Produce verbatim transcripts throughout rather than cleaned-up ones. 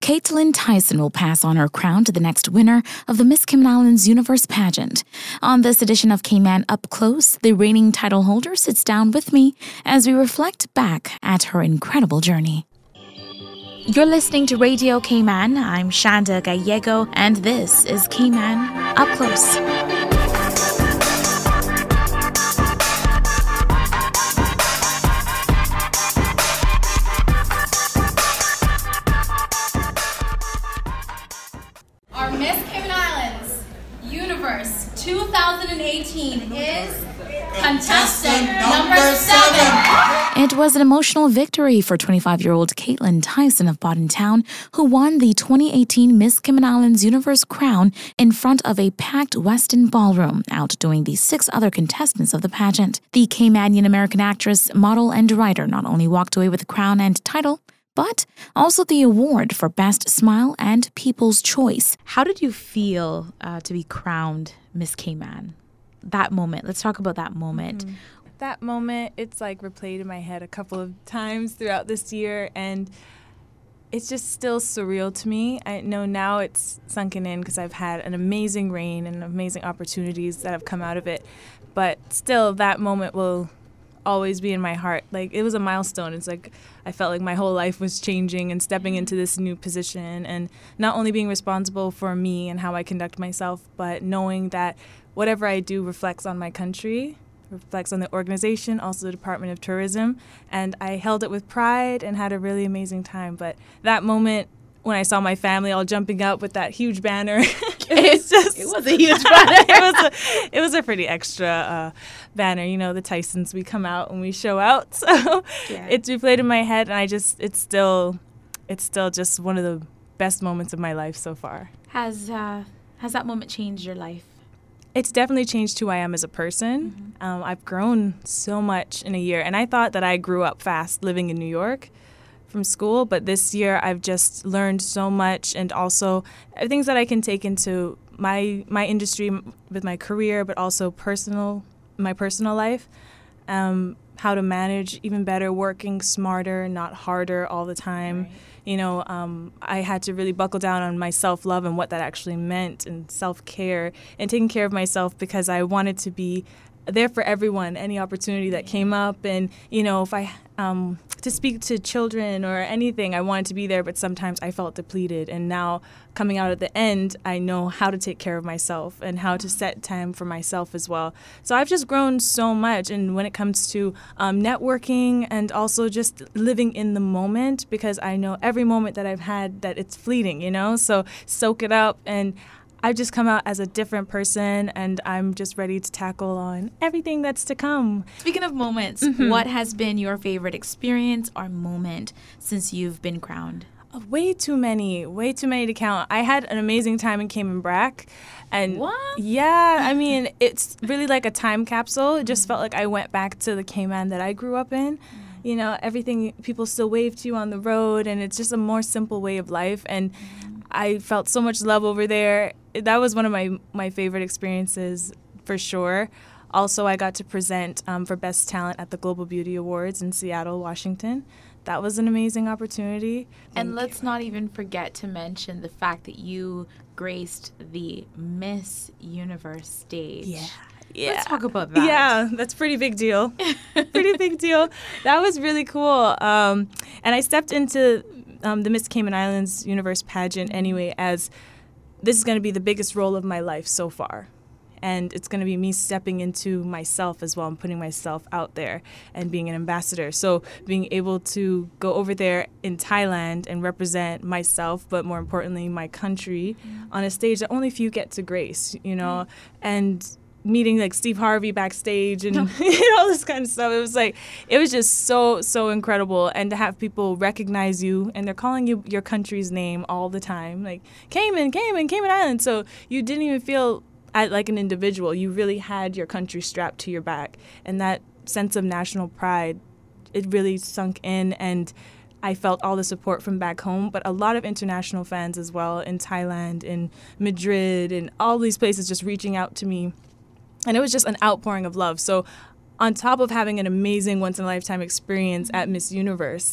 Caitlin Tyson will pass on her crown to the next winner of the Miss Cayman Islands Universe pageant. On this edition of Cayman Up Close, the reigning title holder sits down with me as we reflect back at her incredible journey. You're listening to Radio Cayman. I'm Shanda Gallego, and this is Cayman Up Close. Our Miss Cayman Islands Universe twenty eighteen is contestant number seven. It was an emotional victory for twenty-five-year-old Caitlin Tyson of Boddentown, who won the twenty eighteen Miss Cayman Islands Universe crown in front of a packed Westin ballroom, outdoing the six other contestants of the pageant. The Caymanian American actress, model, and writer not only walked away with the crown and title, but also the award for Best Smile and People's Choice. How did you feel uh, to be crowned Miss Cayman? That moment. Let's talk about that moment. Mm-hmm. That moment, it's like replayed in my head a couple of times throughout this year, and it's just still surreal to me. I know now it's sunken in because I've had an amazing reign and amazing opportunities that have come out of it, but still that moment will always be in my heart. Like, it was a milestone. It's like I felt like my whole life was changing and stepping into this new position, and not only being responsible for me and how I conduct myself, but knowing that whatever I do reflects on my country, reflects on the organization, also the Department of Tourism, and I held it with pride and had a really amazing time. But that moment when I saw my family all jumping up with that huge banner, it's just it was a huge banner. it was a it was a pretty extra uh, banner. You know, the Tysons, we come out and we show out, so yeah. It's replayed in my head, and I just it's still it's still just one of the best moments of my life so far. Has uh, has that moment changed your life? It's definitely changed who I am as a person. Mm-hmm. Um, I've grown so much in a year, and I thought that I grew up fast living in New York from school, but this year I've just learned so much, and also things that I can take into my my industry with my career, but also personal my personal life. Um, how to manage even better, working smarter, not harder all the time. Right. You know, um, I had to really buckle down on my self-love and what that actually meant, and self-care, and taking care of myself, because I wanted to be there for everyone, any opportunity that came up. And, you know, if I, um, to speak to children or anything, I wanted to be there, but sometimes I felt depleted. And now, coming out at the end, I know how to take care of myself and how to set time for myself as well. So I've just grown so much. And when it comes to um, networking, and also just living in the moment, because I know every moment that I've had that it's fleeting, you know, so soak it up. And I've just come out as a different person, and I'm just ready to tackle on everything that's to come. Speaking of moments, mm-hmm. what has been your favorite experience or moment since you've been crowned? Oh, way too many, way too many to count. I had an amazing time in Cayman Brac. And what? Yeah, I mean, it's really like a time capsule. It just mm-hmm. felt like I went back to the Cayman that I grew up in. Mm-hmm. You know, everything, people still wave to you on the road, and it's just a more simple way of life. And mm-hmm. I felt so much love over there. That was one of my, my favorite experiences for sure. Also, I got to present um, for Best Talent at the Global Beauty Awards in Seattle, Washington. That was an amazing opportunity. And let's not even forget to mention the fact that you graced the Miss Universe stage. Yeah. Yeah. Let's talk about that. Yeah, that's a pretty big deal. Pretty big deal. That was really cool. Um, and I stepped into um, the Miss Cayman Islands Universe pageant anyway, as this is going to be the biggest role of my life so far. And it's going to be me stepping into myself as well and putting myself out there and being an ambassador. So being able to go over there in Thailand and represent myself, but more importantly, my country, mm-hmm. on a stage that only few get to grace, you know, mm-hmm. and meeting like Steve Harvey backstage and you know, all this kind of stuff. It was like, it was just so, so incredible. And to have people recognize you, and they're calling you your country's name all the time, like Cayman, Cayman, Cayman Island. So you didn't even feel like an individual. You really had your country strapped to your back. And that sense of national pride, it really sunk in. And I felt all the support from back home, but a lot of international fans as well in Thailand, in Madrid, and all these places just reaching out to me. And it was just an outpouring of love. So on top of having an amazing once-in-a-lifetime experience at Miss Universe,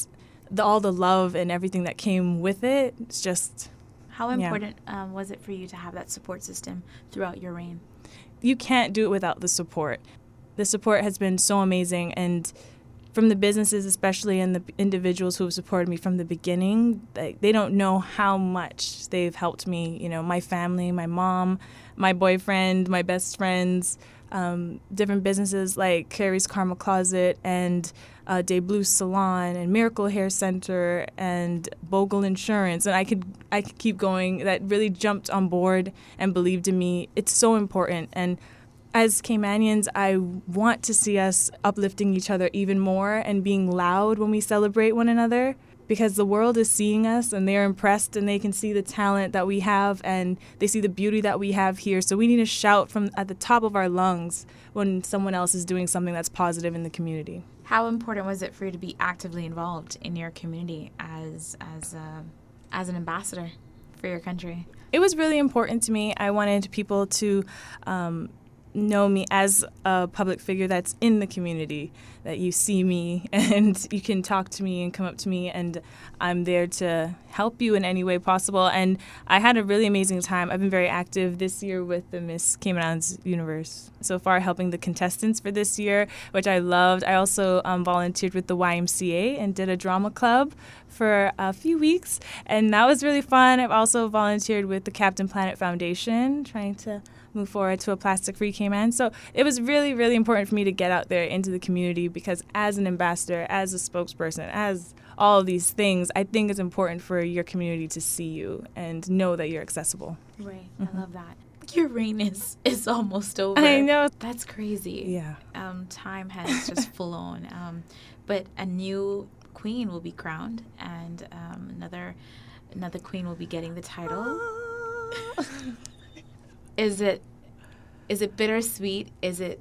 the, all the love and everything that came with it. It's just... How important yeah. um, was it for you to have that support system throughout your reign? You can't do it without the support. The support has been so amazing, and from the businesses especially and the individuals who have supported me from the beginning, they, they don't know how much they've helped me. You know, my family, my mom, my boyfriend, my best friends, um, different businesses like Carrie's Karma Closet and uh, Day Blue Salon and Miracle Hair Center and Bogle Insurance, and I could I could keep going. That really jumped on board and believed in me. It's so important, and as Caymanians, I want to see us uplifting each other even more and being loud when we celebrate one another, because the world is seeing us and they're impressed and they can see the talent that we have and they see the beauty that we have here. So we need to shout from at the top of our lungs when someone else is doing something that's positive in the community. How important was it for you to be actively involved in your community as as a, as an ambassador for your country? It was really important to me. I wanted people to um, know me as a public figure that's in the community, that you see me and you can talk to me and come up to me, and I'm there to help you in any way possible. And I had a really amazing time. I've been very active this year with the Miss Cayman Islands Universe. So far, helping the contestants for this year, which I loved. I also um, volunteered with the Y M C A and did a drama club for a few weeks, and that was really fun. I've also volunteered with the Captain Planet Foundation, trying to move forward to a plastic-free Cayman. So it was really, really important for me to get out there into the community, because as an ambassador, as a spokesperson, as all of these things, I think it's important for your community to see you and know that you're accessible. Right. Mm-hmm. I love that. Your reign is, is almost over. I know. That's crazy. Yeah. Um, time has just flown. Um, but a new queen will be crowned, and um, another another queen will be getting the title. Is it is it bittersweet? Is it,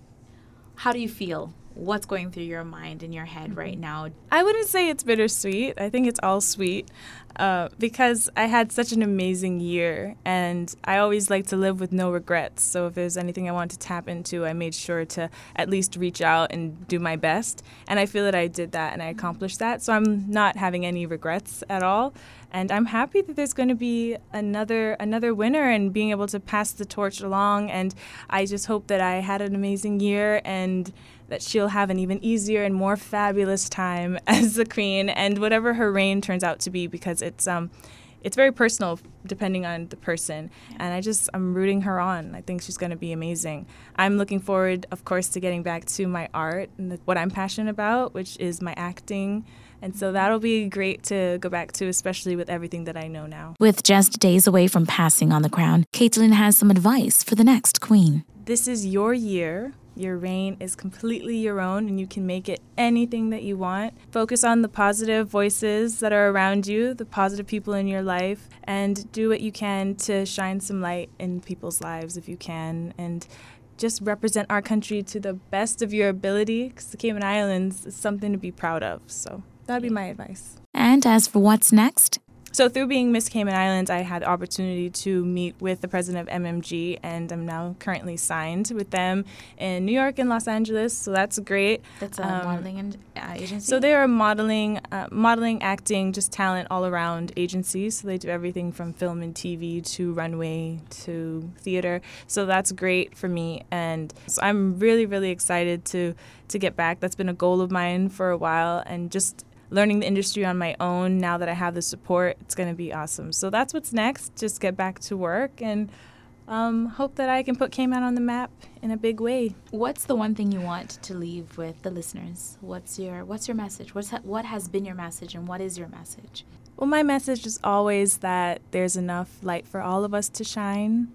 how do you feel? What's going through your mind and your head right now? I wouldn't say it's bittersweet. I think it's all sweet, uh, because I had such an amazing year, and I always like to live with no regrets. So if there's anything I want to tap into, I made sure to at least reach out and do my best. And I feel that I did that and I accomplished that. So I'm not having any regrets at all. And I'm happy that there's going to be another another winner and being able to pass the torch along. And I just hope that I had an amazing year and that she'll have an even easier and more fabulous time as the queen, and whatever her reign turns out to be, because it's um, it's very personal depending on the person. And I just, I'm rooting her on. I think she's going to be amazing. I'm looking forward, of course, to getting back to my art and the, what I'm passionate about, which is my acting. And so that'll be great to go back to, especially with everything that I know now. With just days away from passing on the crown, Caitlin has some advice for the next queen. This is your year. Your reign is completely your own, and you can make it anything that you want. Focus on the positive voices that are around you, the positive people in your life, and do what you can to shine some light in people's lives if you can. And just represent our country to the best of your ability, because the Cayman Islands is something to be proud of. So that'd be my advice. And as for what's next? So through being Miss Cayman Islands, I had the opportunity to meet with the president of M M G, and I'm now currently signed with them in New York and Los Angeles. So that's great. That's a um, modeling and, uh, agency? So they're a modeling, uh, modeling, acting, just talent all-around agency. So they do everything from film and T V to runway to theater. So that's great for me. And so I'm really, really excited to, to get back. That's been a goal of mine for a while, and just learning the industry on my own now that I have the support, it's going to be awesome. So that's what's next. Just get back to work and um, hope that I can put Cayman on the map in a big way. What's the one thing you want to leave with the listeners? What's your What's your message? What's ha- what has been your message, and what is your message? Well, my message is always that there's enough light for all of us to shine,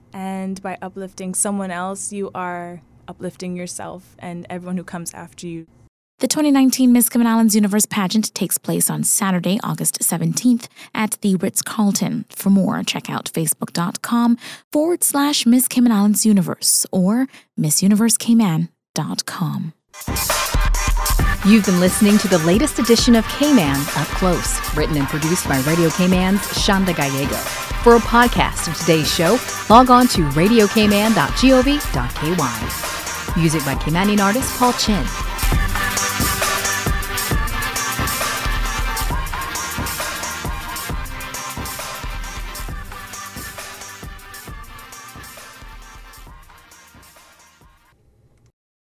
and by uplifting someone else, you are uplifting yourself and everyone who comes after you. The twenty nineteen Miss Cayman Islands Universe pageant takes place on Saturday, August seventeenth at the Ritz-Carlton. For more, check out facebook.com forward slash Miss Cayman Islands Universe or miss universe cayman dot com. You've been listening to the latest edition of Cayman Up Close, written and produced by Radio Cayman's Shonda Gallego. For a podcast of today's show, log on to radio cayman dot gov dot k y. Music by Caymanian artist Paul Chin.